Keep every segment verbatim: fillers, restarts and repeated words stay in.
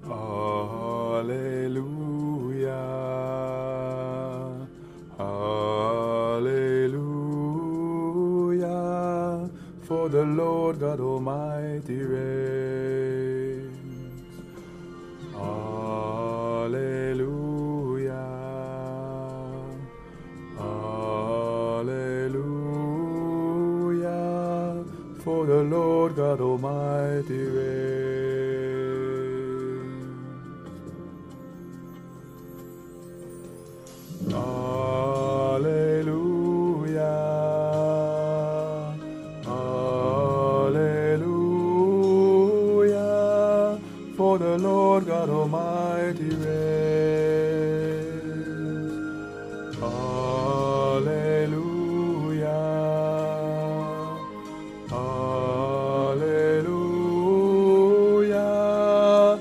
Hallelujah, hallelujah, for the Lord God Almighty reigns. Hallelujah, hallelujah, for the Lord God Almighty reigns. Hallelujah, hallelujah, for the Lord God Almighty reigns. Hallelujah, hallelujah,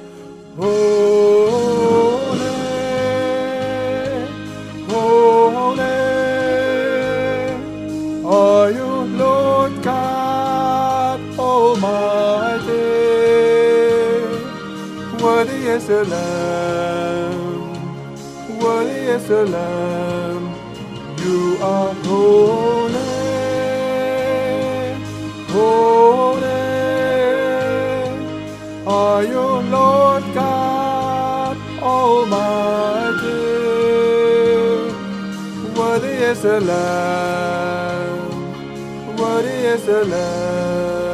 holy, holy are you, Lord God Almighty. Worthy is the Lamb, worthy is the Lamb. You are holy, holy are you, Lord God Almighty. Worthy is the Lamb, worthy is the Lamb.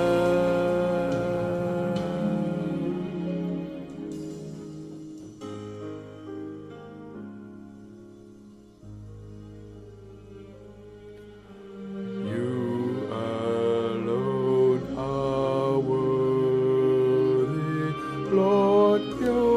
You alone are worthy, Lord. You